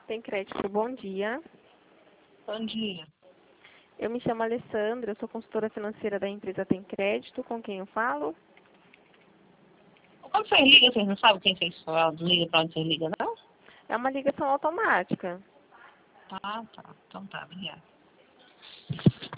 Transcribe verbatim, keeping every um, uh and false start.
Tem Crédito, bom dia. Bom dia. Eu me chamo Alessandra, eu sou consultora financeira da empresa Tem Crédito. Com quem eu falo? Quando vocês ligam, vocês não sabem quem vocês falam, liga pra onde vocês ligam, não? É uma ligação automática. Ah, tá. Então tá, obrigada.